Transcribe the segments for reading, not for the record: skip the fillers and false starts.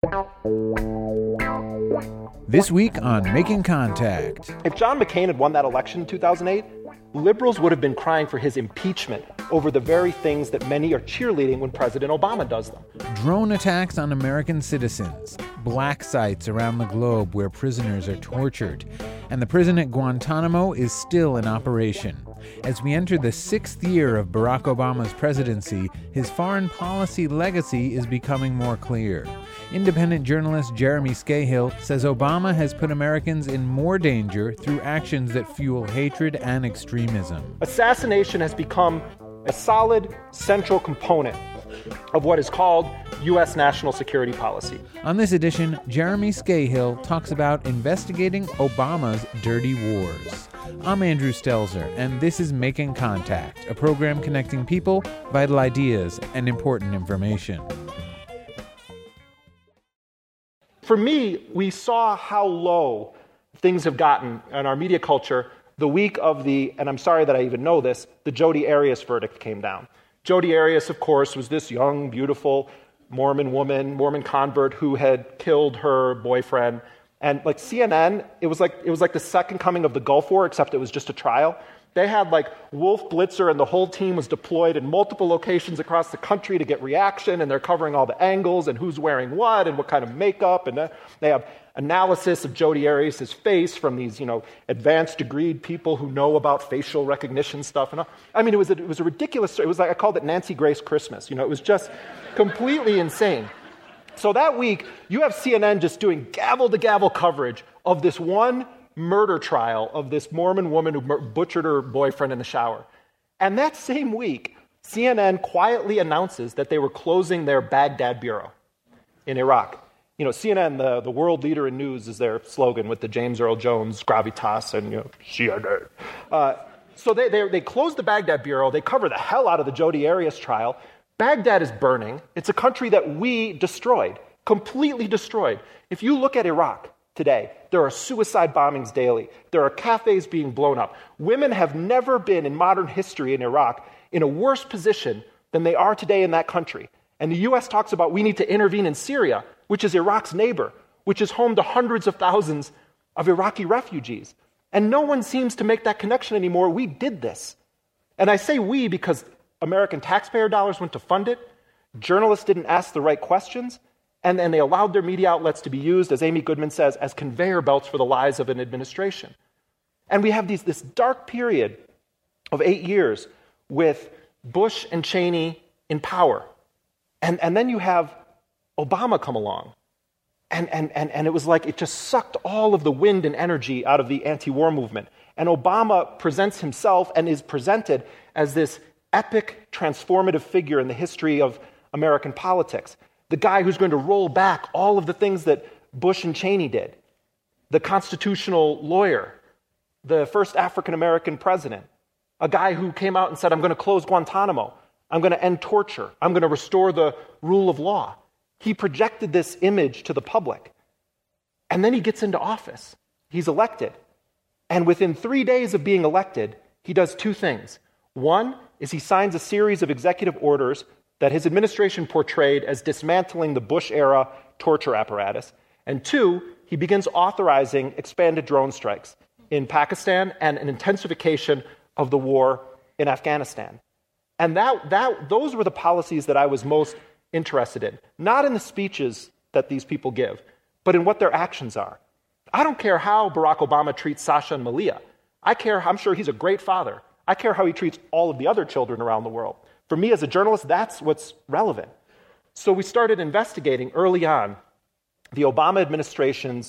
This week on Making Contact. If John McCain had won that election in 2008, liberals would have been crying for his impeachment over the very things that many are cheerleading when President Obama does them. Drone attacks on American citizens, black sites around the globe where prisoners are tortured, and the prison at Guantanamo is still in operation. As we enter the 6th year of Barack Obama's presidency, his foreign policy legacy is becoming more clear. Independent journalist Jeremy Scahill says Obama has put Americans in more danger through actions that fuel hatred and extremism. Assassination has become a solid, central component of what is called U.S. national security policy. On this edition, Jeremy Scahill talks about investigating Obama's dirty wars. I'm Andrew Stelzer, and this is Making Contact, a program connecting people, vital ideas, and important information. For me, we saw how low things have gotten in our media culture the week of and I'm sorry that I even know this, the Jodi Arias verdict came down. Jodi Arias, of course, was this young, beautiful Mormon woman, Mormon convert who had killed her boyfriend. And like CNN, it was like the second coming of the Gulf War, except it was just a trial. They had like Wolf Blitzer and the whole team was deployed in multiple locations across the country to get reaction, and they're covering all the angles and who's wearing what and what kind of makeup, and they have analysis of Jodi Arias' face from these, advanced degreed people who know about facial recognition stuff. And I mean, it was a ridiculous. It was like I called it Nancy Grace Christmas. It was just completely insane. So that week, you have CNN just doing gavel-to-gavel coverage of this one murder trial of this Mormon woman who butchered her boyfriend in the shower. And that same week, CNN quietly announces that they were closing their Baghdad bureau in Iraq. CNN, the world leader in news, is their slogan with the James Earl Jones gravitas and, CNN. So they closed the Baghdad bureau. They cover the hell out of the Jodi Arias trial. Baghdad is burning. It's a country that we destroyed, completely destroyed. If you look at Iraq today, there are suicide bombings daily. There are cafes being blown up. Women have never been in modern history in Iraq in a worse position than they are today in that country. And the U.S. talks about we need to intervene in Syria, which is Iraq's neighbor, which is home to hundreds of thousands of Iraqi refugees. And no one seems to make that connection anymore. We did this. And I say we because American taxpayer dollars went to fund it. Journalists didn't ask the right questions. And they allowed their media outlets to be used, as Amy Goodman says, as conveyor belts for the lies of an administration. And we have this dark period of 8 years with Bush and Cheney in power. And then you have Obama come along. And it was like it just sucked all of the wind and energy out of the anti-war movement. And Obama presents himself and is presented as this epic, transformative figure in the history of American politics. The guy who's going to roll back all of the things that Bush and Cheney did. The constitutional lawyer, the first African-American president, a guy who came out and said, I'm going to close Guantanamo. I'm going to end torture. I'm going to restore the rule of law. He projected this image to the public. And then he gets into office. He's elected. And within 3 days of being elected, he does two things. One is he signs a series of executive orders that his administration portrayed as dismantling the Bush-era torture apparatus. And two, he begins authorizing expanded drone strikes in Pakistan and an intensification of the war in Afghanistan. And those were the policies that I was most interested in. Not in the speeches that these people give, but in what their actions are. I don't care how Barack Obama treats Sasha and Malia. I'm sure he's a great father. I care how he treats all of the other children around the world. For me as a journalist, that's what's relevant. So we started investigating early on the Obama administration's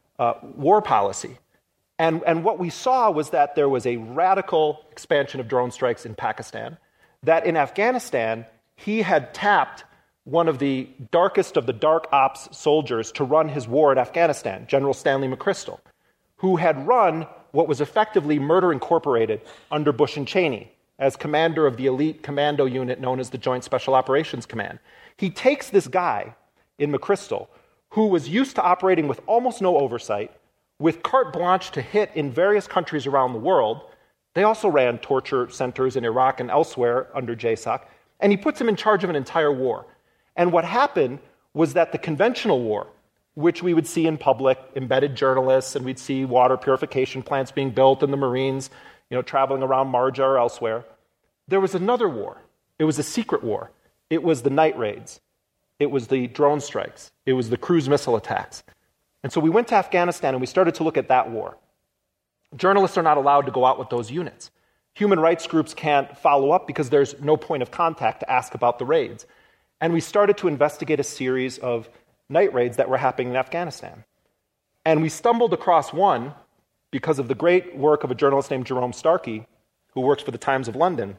war policy. And what we saw was that there was a radical expansion of drone strikes in Pakistan, that in Afghanistan, he had tapped one of the darkest of the dark ops soldiers to run his war in Afghanistan, General Stanley McChrystal, who had run what was effectively Murder Incorporated under Bush and Cheney as commander of the elite commando unit known as the Joint Special Operations Command. He takes this guy in McChrystal, who was used to operating with almost no oversight, with carte blanche to hit in various countries around the world. They also ran torture centers in Iraq and elsewhere under JSOC, and he puts him in charge of an entire war. And what happened was that the conventional war, which we would see in public, embedded journalists, and we'd see water purification plants being built and the Marines, traveling around Marja or elsewhere. There was another war. It was a secret war. It was the night raids. It was the drone strikes. It was the cruise missile attacks. And so we went to Afghanistan and we started to look at that war. Journalists are not allowed to go out with those units. Human rights groups can't follow up because there's no point of contact to ask about the raids. And we started to investigate a series of night raids that were happening in Afghanistan. And we stumbled across one because of the great work of a journalist named Jerome Starkey, who works for the Times of London,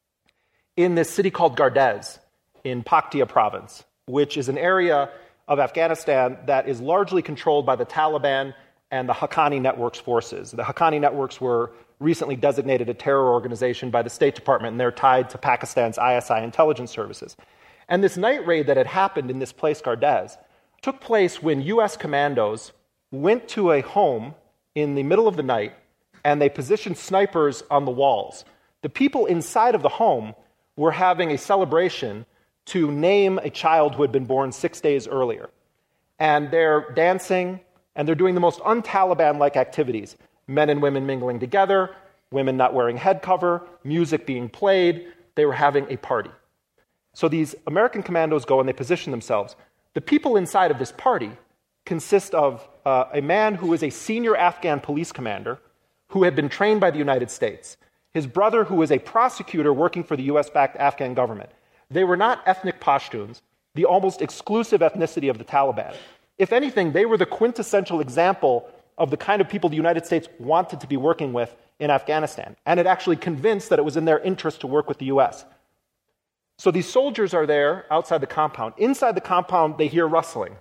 in this city called Gardez in Paktia province, which is an area of Afghanistan that is largely controlled by the Taliban and the Haqqani Network's forces. The Haqqani Networks were recently designated a terror organization by the State Department, and they're tied to Pakistan's ISI intelligence services. And this night raid that had happened in this place, Gardez, took place when U.S. commandos went to a home in the middle of the night, and they positioned snipers on the walls. The people inside of the home were having a celebration to name a child who had been born 6 days earlier. And they're dancing, and they're doing the most un-Taliban-like activities. Men and women mingling together, women not wearing head cover, music being played. They were having a party. So these American commandos go and they position themselves. The people inside of this party consist of a man who is a senior Afghan police commander who had been trained by the United States, his brother who was a prosecutor working for the US-backed Afghan government. They were not ethnic Pashtuns, the almost exclusive ethnicity of the Taliban. If anything, they were the quintessential example of the kind of people the United States wanted to be working with in Afghanistan, and it actually convinced that it was in their interest to work with the US. So these soldiers are there outside the compound. Inside the compound, they hear rustling.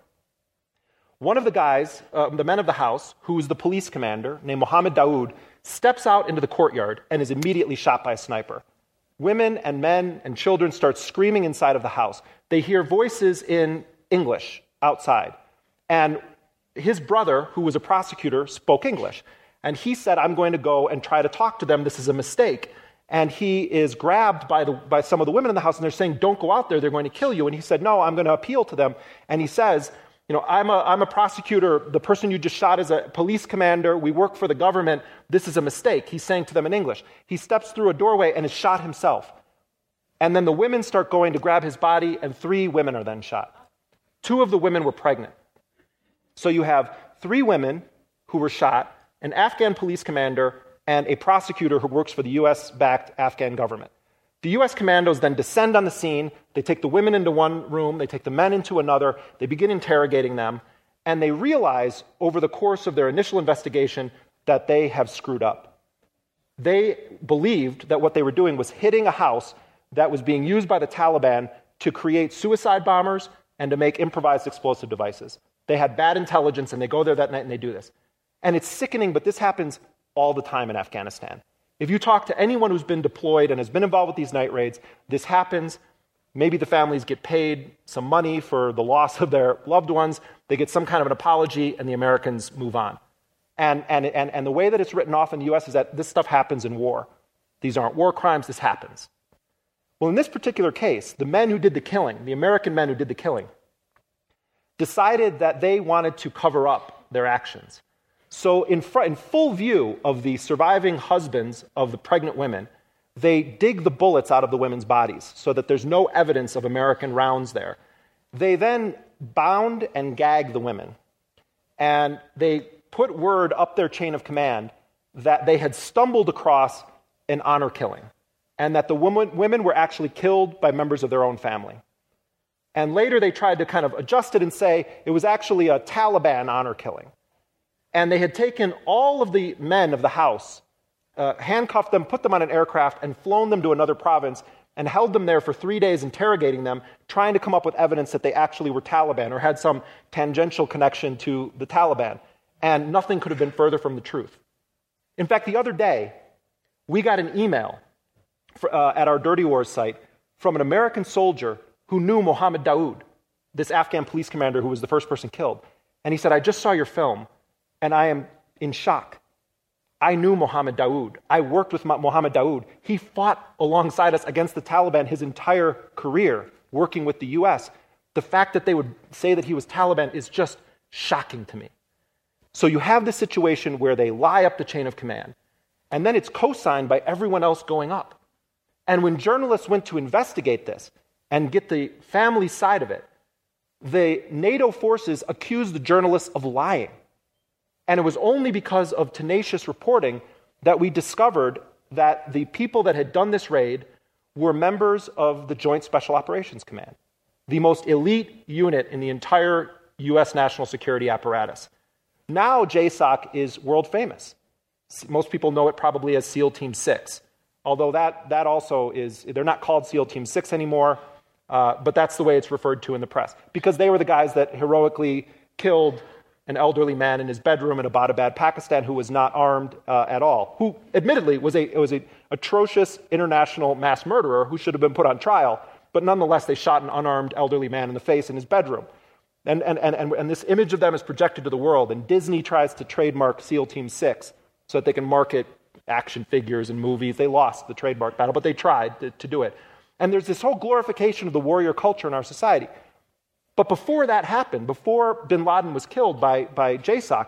One of the guys, the men of the house, who is the police commander, named Mohammed Daoud, steps out into the courtyard and is immediately shot by a sniper. Women and men and children start screaming inside of the house. They hear voices in English outside. And his brother, who was a prosecutor, spoke English. And he said, I'm going to go and try to talk to them. This is a mistake. And he is grabbed by some of the women in the house, and they're saying, don't go out there, they're going to kill you. And he said, no, I'm going to appeal to them. And he says, I'm a prosecutor. The person you just shot is a police commander. We work for the government. This is a mistake. He's saying to them in English. He steps through a doorway and is shot himself. And then the women start going to grab his body, and 3 women are then shot. 2 of the women were pregnant. So you have 3 women who were shot, an Afghan police commander, and a prosecutor who works for the US-backed Afghan government. The US commandos then descend on the scene. They take the women into one room, they take the men into another, they begin interrogating them, and they realize over the course of their initial investigation that they have screwed up. They believed that what they were doing was hitting a house that was being used by the Taliban to create suicide bombers and to make improvised explosive devices. They had bad intelligence, and they go there that night and they do this. And it's sickening, but this happens all the time in Afghanistan. If you talk to anyone who's been deployed and has been involved with these night raids, this happens. Maybe the families get paid some money for the loss of their loved ones. They get some kind of an apology, and the Americans move on. And the way that it's written off in the U.S. is that this stuff happens in war. These aren't war crimes. This happens. Well, in this particular case, the men who did the killing, the American men who did the killing, decided that they wanted to cover up their actions. So in full view of the surviving husbands of the pregnant women, they dig the bullets out of the women's bodies so that there's no evidence of American rounds there. They then bound and gagged the women. And they put word up their chain of command that they had stumbled across an honor killing and that the women were actually killed by members of their own family. And later they tried to kind of adjust it and say it was actually a Taliban honor killing. And they had taken all of the men of the house, handcuffed them, put them on an aircraft, and flown them to another province and held them there for 3 days interrogating them, trying to come up with evidence that they actually were Taliban or had some tangential connection to the Taliban. And nothing could have been further from the truth. In fact, the other day, we got an email at our Dirty Wars site from an American soldier who knew Mohammed Daoud, this Afghan police commander who was the first person killed. And he said, I just saw your film, and I am in shock. I knew Mohammed Daoud. I worked with Mohammed Daoud. He fought alongside us against the Taliban his entire career, working with the U.S. The fact that they would say that he was Taliban is just shocking to me. So you have this situation where they lie up the chain of command, and then it's co-signed by everyone else going up. And when journalists went to investigate this and get the family side of it, the NATO forces accused the journalists of lying. And it was only because of tenacious reporting that we discovered that the people that had done this raid were members of the Joint Special Operations Command, the most elite unit in the entire U.S. national security apparatus. Now JSOC is world famous. Most people know it probably as SEAL Team 6, although that also is, they're not called SEAL Team 6 anymore, but that's the way it's referred to in the press, because they were the guys that heroically killed an elderly man in his bedroom in Abbottabad, Pakistan, who was not armed at all, who admittedly was an atrocious international mass murderer who should have been put on trial, but nonetheless they shot an unarmed elderly man in the face in his bedroom. And this image of them is projected to the world, and Disney tries to trademark SEAL Team 6 so that they can market action figures and movies. They lost the trademark battle, but they tried to do it. And there's this whole glorification of the warrior culture in our society. But before that happened, before bin Laden was killed by JSOC,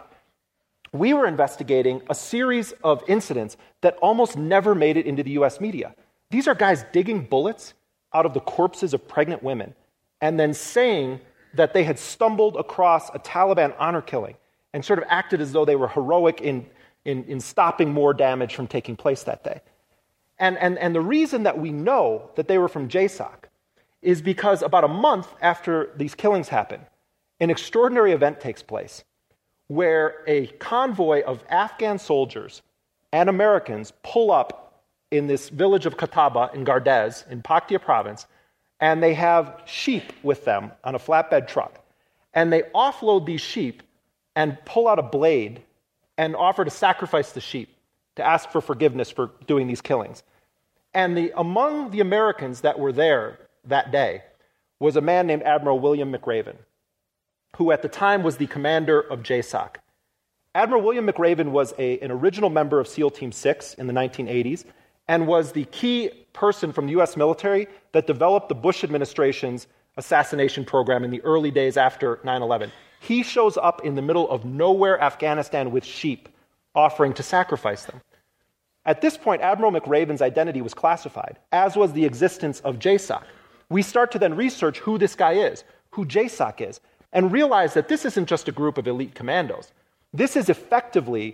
we were investigating a series of incidents that almost never made it into the U.S. media. These are guys digging bullets out of the corpses of pregnant women and then saying that they had stumbled across a Taliban honor killing and sort of acted as though they were heroic in stopping more damage from taking place that day. And the reason that we know that they were from JSOC is because about a month after these killings happen, an extraordinary event takes place where a convoy of Afghan soldiers and Americans pull up in this village of Kataba in Gardez in Paktia province, and they have sheep with them on a flatbed truck. And they offload these sheep and pull out a blade and offer to sacrifice the sheep to ask for forgiveness for doing these killings. And among the Americans that were there that day was a man named Admiral William McRaven, who at the time was the commander of JSOC. Admiral William McRaven was an original member of SEAL Team 6 in the 1980s and was the key person from the U.S. military that developed the Bush administration's assassination program in the early days after 9/11. He shows up in the middle of nowhere, Afghanistan, with sheep, offering to sacrifice them. At this point, Admiral McRaven's identity was classified, as was the existence of JSOC. We start to then research who this guy is, who JSOC is, and realize that this isn't just a group of elite commandos. This is effectively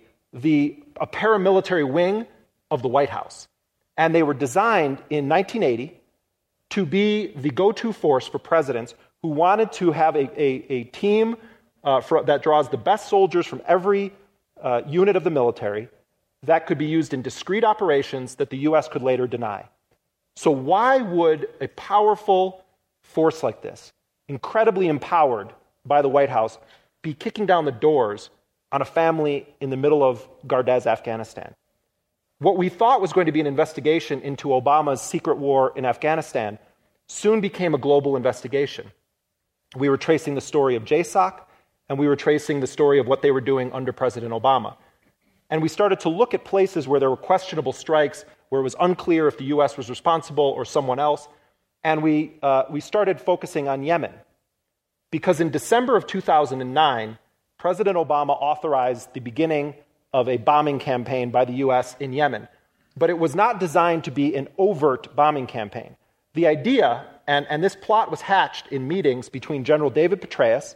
a paramilitary wing of the White House. And they were designed in 1980 to be the go-to force for presidents who wanted to have a team that draws the best soldiers from every unit of the military that could be used in discrete operations that the U.S. could later deny. So why would a powerful force like this, incredibly empowered by the White House, be kicking down the doors on a family in the middle of Gardez, Afghanistan? What we thought was going to be an investigation into Obama's secret war in Afghanistan soon became a global investigation. We were tracing the story of JSOC, and we were tracing the story of what they were doing under President Obama. And we started to look at places where there were questionable strikes, where it was unclear if the U.S. was responsible or someone else. And we started focusing on Yemen. Because in December of 2009, President Obama authorized the beginning of a bombing campaign by the U.S. in Yemen. But it was not designed to be an overt bombing campaign. The idea, and this plot was hatched in meetings between General David Petraeus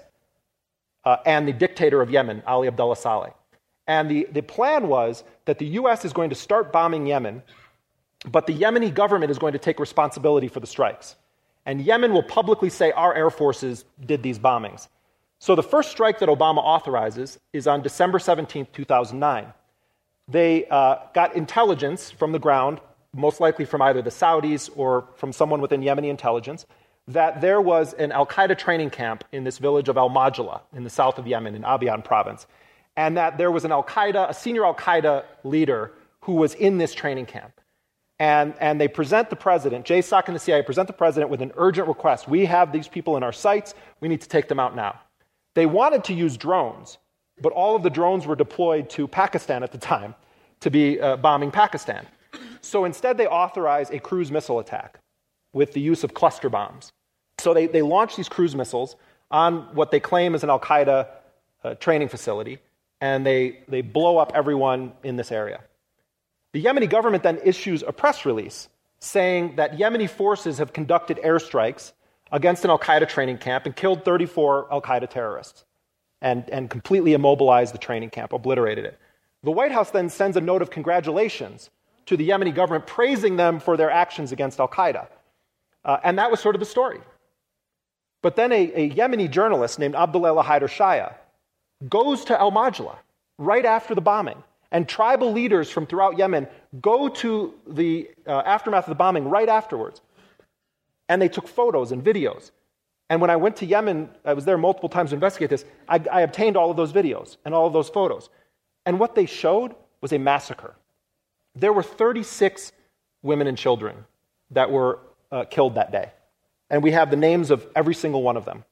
and the dictator of Yemen, Ali Abdullah Saleh. And the plan was that the U.S. is going to start bombing Yemen, but the Yemeni government is going to take responsibility for the strikes. And Yemen will publicly say, our air forces did these bombings. So the first strike that Obama authorizes is on December 17, 2009. They got intelligence from the ground, most likely from either the Saudis or from someone within Yemeni intelligence, that there was an al-Qaeda training camp in this village of al-Majla in the south of Yemen, in Abyan province, and that there was a senior al-Qaeda leader who was in this training camp. And they present the president, JSOC and the CIA present the president with an urgent request. We have these people in our sights. We need to take them out now. They wanted to use drones, but all of the drones were deployed to Pakistan at the time to be bombing Pakistan. So instead they authorized a cruise missile attack with the use of cluster bombs So they launch these cruise missiles on what they claim is an al-Qaeda training facility, and they blow up everyone in this area. The Yemeni government then issues a press release saying that Yemeni forces have conducted airstrikes against an al-Qaeda training camp and killed 34 al-Qaeda terrorists and completely immobilized the training camp, obliterated it. The White House then sends a note of congratulations to the Yemeni government, praising them for their actions against al-Qaeda. And that was sort of the story. But then a Yemeni journalist named Abdullah Haider Shaya goes to al-Majla right after the bombing, and tribal leaders from throughout Yemen go to the aftermath of the bombing right afterwards. And they took photos and videos. And when I went to Yemen, I was there multiple times to investigate this, I obtained all of those videos and all of those photos. And what they showed was a massacre. There were 36 women and children that were killed that day. And we have the names of every single one of them.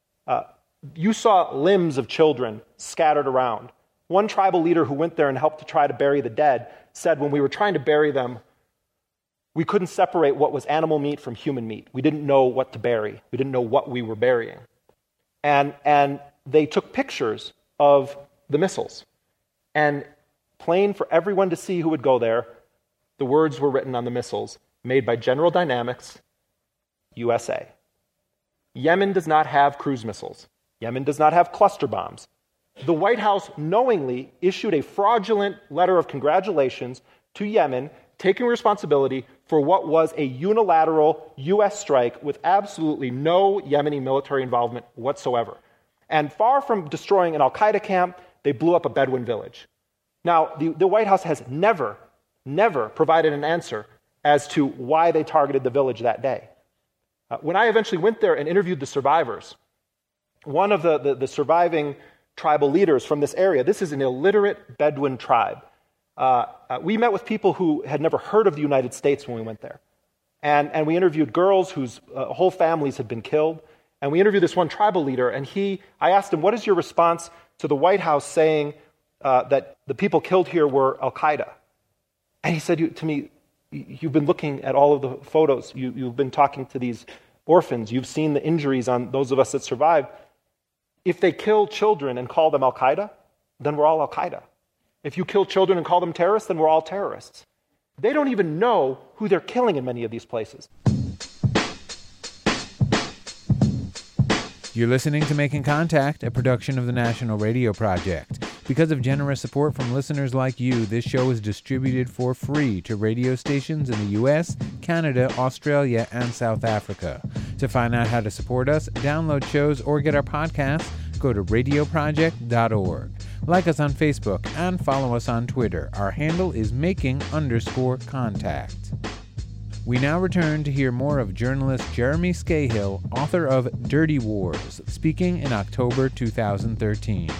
You saw limbs of children scattered around. One tribal leader who went there and helped to try to bury the dead said when we were trying to bury them, we couldn't separate what was animal meat from human meat. We didn't know what to bury. We didn't know what we were burying. And they took pictures of the missiles. And plain for everyone to see who would go there, the words were written on the missiles, made by General Dynamics, USA. Yemen does not have cruise missiles. Yemen does not have cluster bombs. The White House knowingly issued a fraudulent letter of congratulations to Yemen, taking responsibility for what was a unilateral U.S. strike with absolutely no Yemeni military involvement whatsoever. And far from destroying an al-Qaeda camp, they blew up a Bedouin village. Now, the White House has never provided an answer as to why they targeted the village that day. When I eventually went there and interviewed the survivors, one of the surviving tribal leaders from this area, this is an illiterate Bedouin tribe. We met with people who had never heard of the United States when we went there. And we interviewed girls whose whole families had been killed. And we interviewed this one tribal leader, and I asked him, what is your response to the White House saying that the people killed here were al-Qaeda? And he said to me, you've been looking at all of the photos. You've been talking to these orphans. You've seen the injuries on those of us that survived. If they kill children and call them al-Qaeda, then we're all al-Qaeda. If you kill children and call them terrorists, then we're all terrorists. They don't even know who they're killing in many of these places. You're listening to Making Contact, a production of the National Radio Project. Because of generous support from listeners like you, this show is distributed for free to radio stations in the U.S., Canada, Australia, and South Africa. To find out how to support us, download shows, or get our podcasts, go to radioproject.org. Like us on Facebook and follow us on Twitter. Our handle is making_contact. We now return to hear more of journalist Jeremy Scahill, author of Dirty Wars, speaking in October 2013.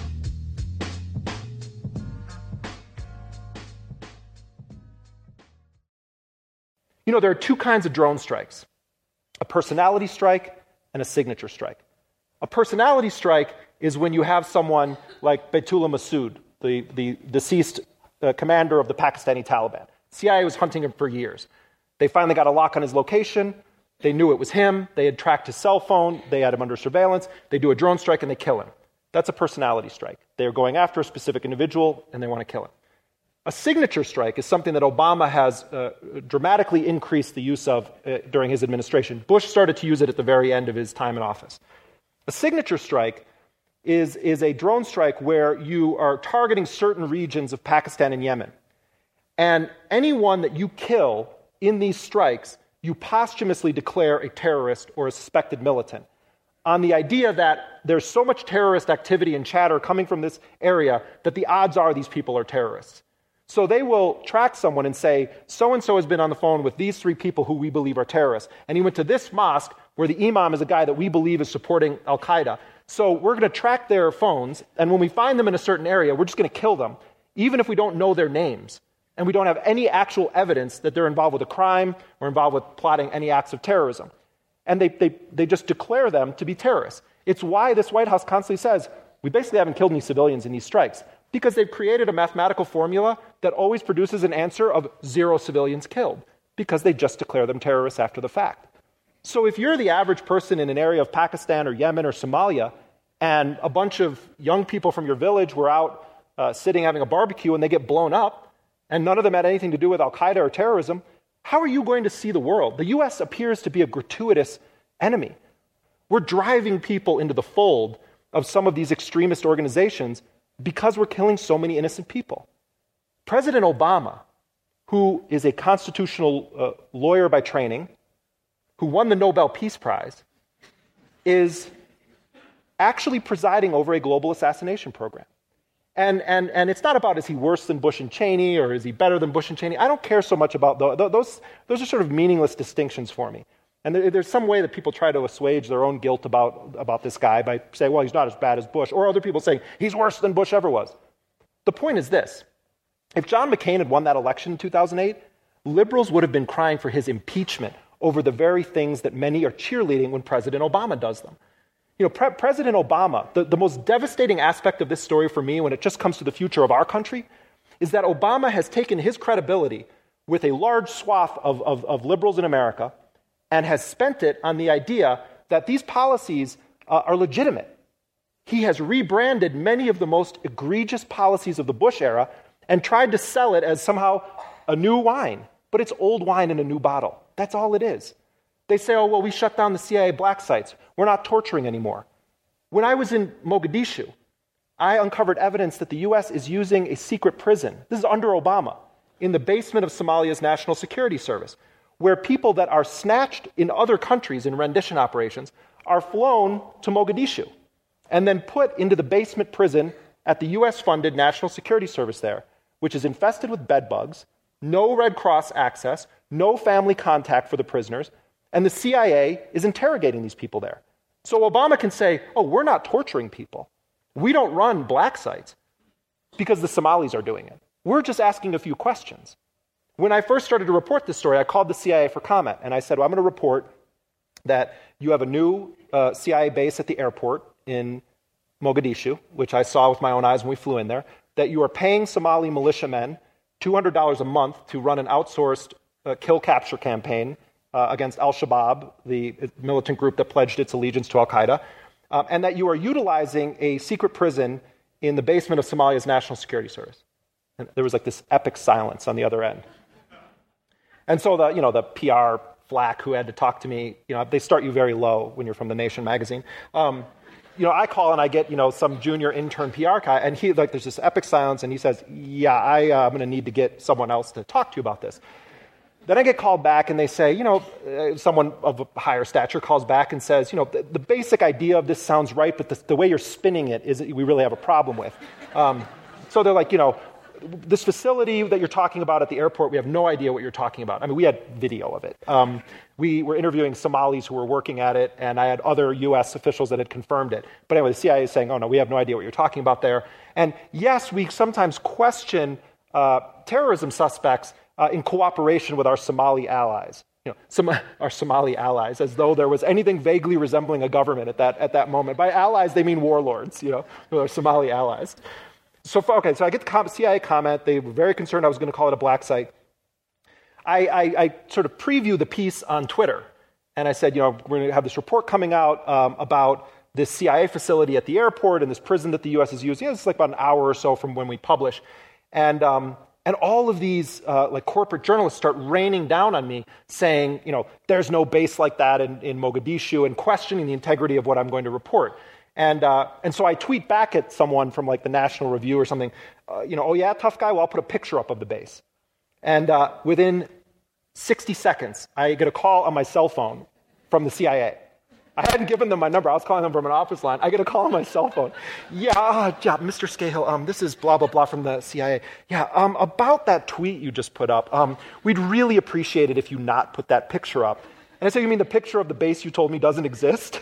You know, there are two kinds of drone strikes, a personality strike and a signature strike. A personality strike is when you have someone like Baitullah Masood, the deceased commander of the Pakistani Taliban. CIA was hunting him for years. They finally got a lock on his location. They knew it was him. They had tracked his cell phone. They had him under surveillance. They do a drone strike and they kill him. That's a personality strike. They're going after a specific individual and they want to kill him. A signature strike is something that Obama has dramatically increased the use of during his administration. Bush started to use it at the very end of his time in office. A signature strike is a drone strike where you are targeting certain regions of Pakistan and Yemen. And anyone that you kill in these strikes, you posthumously declare a terrorist or a suspected militant, on the idea that there's so much terrorist activity and chatter coming from this area that the odds are these people are terrorists. So they will track someone and say, so-and-so has been on the phone with these 3 people who we believe are terrorists. And he went to this mosque where the imam is a guy that we believe is supporting al-Qaeda. So we're going to track their phones, and when we find them in a certain area, we're just going to kill them, even if we don't know their names. And we don't have any actual evidence that they're involved with a crime or involved with plotting any acts of terrorism. And they just declare them to be terrorists. It's why this White House constantly says, we basically haven't killed any civilians in these strikes, because they've created a mathematical formula that always produces an answer of 0 civilians killed, because they just declare them terrorists after the fact. So if you're the average person in an area of Pakistan or Yemen or Somalia, and a bunch of young people from your village were out sitting having a barbecue and they get blown up, and none of them had anything to do with Al-Qaeda or terrorism, how are you going to see the world? The U.S. appears to be a gratuitous enemy. We're driving people into the fold of some of these extremist organizations because we're killing so many innocent people. President Obama, who is a constitutional lawyer by training, who won the Nobel Peace Prize, is actually presiding over a global assassination program. And it's not about, is he worse than Bush and Cheney, or is he better than Bush and Cheney? I don't care so much about those. Those are sort of meaningless distinctions for me. And there's some way that people try to assuage their own guilt about this guy by saying, well, he's not as bad as Bush, or other people saying, he's worse than Bush ever was. The point is this. If John McCain had won that election in 2008, liberals would have been crying for his impeachment over the very things that many are cheerleading when President Obama does them. You know, President Obama, the most devastating aspect of this story for me when it just comes to the future of our country is that Obama has taken his credibility with a large swath of liberals in America and has spent it on the idea that these policies are legitimate. He has rebranded many of the most egregious policies of the Bush era and tried to sell it as somehow a new wine. But it's old wine in a new bottle. That's all it is. They say, oh, well, we shut down the CIA black sites. We're not torturing anymore. When I was in Mogadishu, I uncovered evidence that the U.S. is using a secret prison. This is under Obama, in the basement of Somalia's National Security Service, where people that are snatched in other countries in rendition operations are flown to Mogadishu and then put into the basement prison at the U.S.-funded National Security Service there, which is infested with bed bugs, no Red Cross access, no family contact for the prisoners, and the CIA is interrogating these people there. So Obama can say, oh, we're not torturing people. We don't run black sites because the Somalis are doing it. We're just asking a few questions. When I first started to report this story, I called the CIA for comment, and I said, well, I'm going to report that you have a new CIA base at the airport in Mogadishu, which I saw with my own eyes when we flew in there, that you are paying Somali militiamen $200 a month to run an outsourced kill-capture campaign against al-Shabaab, the militant group that pledged its allegiance to al-Qaeda, and that you are utilizing a secret prison in the basement of Somalia's National Security Service. And there was like this epic silence on the other end. And so the PR flack who had to talk to me, they start you very low when you're from The Nation magazine. I call and I get, some junior intern PR guy, and there's this epic silence, and he says, yeah, I'm going to need to get someone else to talk to you about this. Then I get called back, and they say, someone of a higher stature calls back and says, the basic idea of this sounds right, but the way you're spinning it is we really have a problem with. So they're like, this facility that you're talking about at the airport, we have no idea what you're talking about. I mean, we had video of it. We were interviewing Somalis who were working at it, and I had other U.S. officials that had confirmed it. But anyway, the CIA is saying, oh, no, we have no idea what you're talking about there. And yes, we sometimes question terrorism suspects in cooperation with our Somali allies. Our Somali allies, as though there was anything vaguely resembling a government at that moment. By allies, they mean warlords, our Somali allies. So I get the CIA comment. They were very concerned I was going to call it a black site. I sort of preview the piece on Twitter, and I said, we're going to have this report coming out about this CIA facility at the airport and this prison that the U.S. is using. It's like about an hour or so from when we publish, and all of these corporate journalists start raining down on me, saying, there's no base like that in Mogadishu, and questioning the integrity of what I'm going to report. And so I tweet back at someone from the National Review or something, oh yeah, tough guy, well, I'll put a picture up of the base. And within 60 seconds, I get a call on my cell phone from the CIA. I hadn't given them my number. I was calling them from an office line. I get a call on my cell phone. Yeah, Mr. Scahill, this is blah, blah, blah from the CIA. Yeah, about that tweet you just put up, we'd really appreciate it if you not put that picture up. And I said, you mean the picture of the base you told me doesn't exist?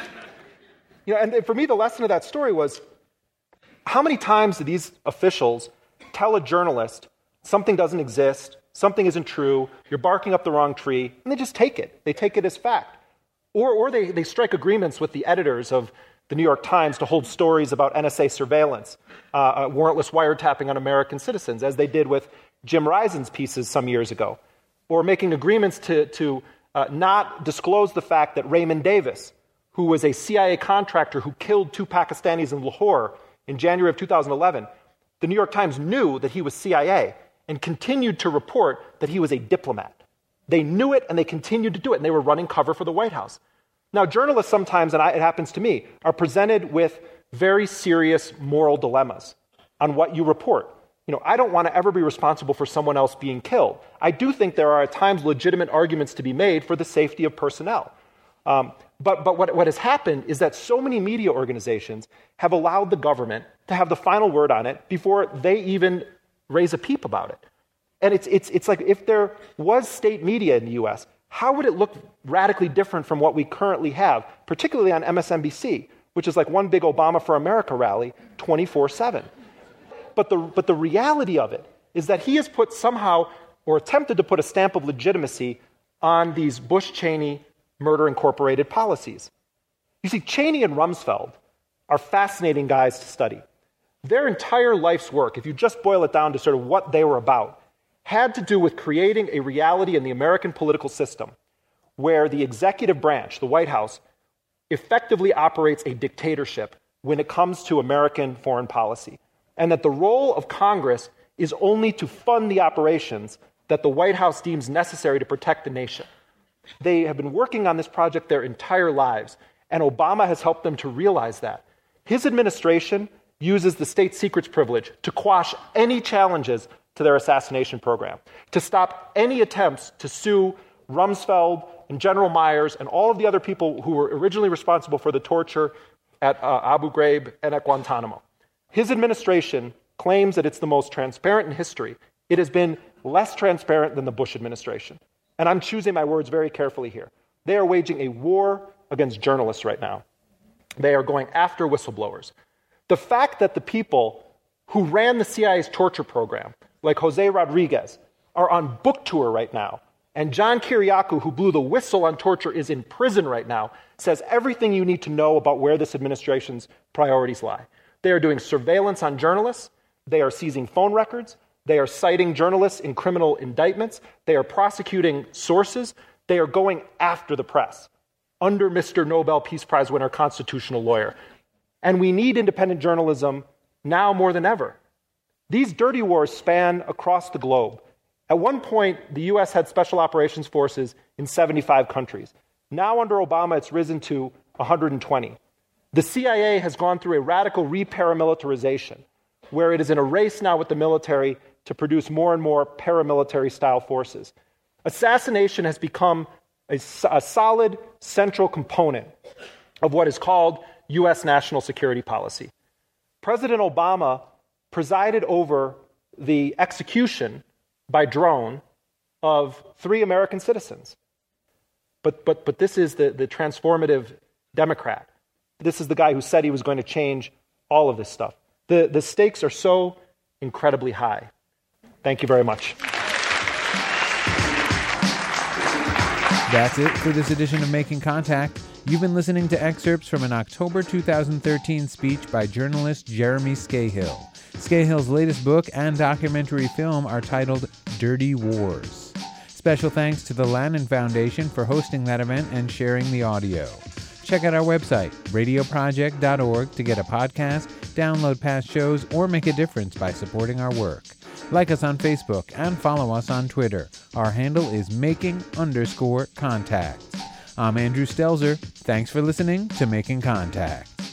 And for me, the lesson of that story was, how many times do these officials tell a journalist something doesn't exist, something isn't true, you're barking up the wrong tree, and they just take it. They take it as fact. Or they strike agreements with the editors of the New York Times to hold stories about NSA surveillance, warrantless wiretapping on American citizens, as they did with Jim Risen's pieces some years ago. Or making agreements to not disclose the fact that Raymond Davis, who was a CIA contractor who killed 2 Pakistanis in Lahore in January of 2011, the New York Times knew that he was CIA and continued to report that he was a diplomat. They knew it and they continued to do it, and they were running cover for the White House. Now, journalists sometimes, and it happens to me, are presented with very serious moral dilemmas on what you report. I don't want to ever be responsible for someone else being killed. I do think there are at times legitimate arguments to be made for the safety of personnel. But what has happened is that so many media organizations have allowed the government to have the final word on it before they even raise a peep about it. And it's like if there was state media in the U.S., how would it look radically different from what we currently have, particularly on MSNBC, which is like one big Obama for America rally 24/7. But the reality of it is that he has put somehow, or attempted to put a stamp of legitimacy on these Bush-Cheney Murder Incorporated policies. You see, Cheney and Rumsfeld are fascinating guys to study. Their entire life's work, if you just boil it down to sort of what they were about, had to do with creating a reality in the American political system where the executive branch, the White House, effectively operates a dictatorship when it comes to American foreign policy, and that the role of Congress is only to fund the operations that the White House deems necessary to protect the nation. They have been working on this project their entire lives, and Obama has helped them to realize that. His administration uses the state secrets privilege to quash any challenges to their assassination program, to stop any attempts to sue Rumsfeld and General Myers and all of the other people who were originally responsible for the torture at Abu Ghraib and at Guantanamo. His administration claims that it's the most transparent in history. It has been less transparent than the Bush administration. And I'm choosing my words very carefully here. They are waging a war against journalists right now. They are going after whistleblowers. The fact that the people who ran the CIA's torture program, like Jose Rodriguez, are on book tour right now, and John Kiriakou, who blew the whistle on torture, is in prison right now, says everything you need to know about where this administration's priorities lie. They are doing surveillance on journalists. They are seizing phone records. They are citing journalists in criminal indictments. They are prosecuting sources. They are going after the press under Mr. Nobel Peace Prize winner, constitutional lawyer. And we need independent journalism now more than ever. These dirty wars span across the globe. At one point, the U.S. had special operations forces in 75 countries. Now, under Obama, it's risen to 120. The CIA has gone through a radical re-paramilitarization, where it is in a race now with the military to produce more and more paramilitary-style forces. Assassination has become a solid central component of what is called U.S. national security policy. President Obama presided over the execution by drone of 3 American citizens. But this is the transformative Democrat. This is the guy who said he was going to change all of this stuff. The stakes are so incredibly high. Thank you very much. That's it for this edition of Making Contact. You've been listening to excerpts from an October 2013 speech by journalist Jeremy Scahill. Scahill's latest book and documentary film are titled Dirty Wars. Special thanks to the Lannan Foundation for hosting that event and sharing the audio. Check out our website, radioproject.org, to get a podcast, download past shows, or make a difference by supporting our work. Like us on Facebook and follow us on Twitter. Our handle is making_contact. I'm Andrew Stelzer. Thanks for listening to Making Contact.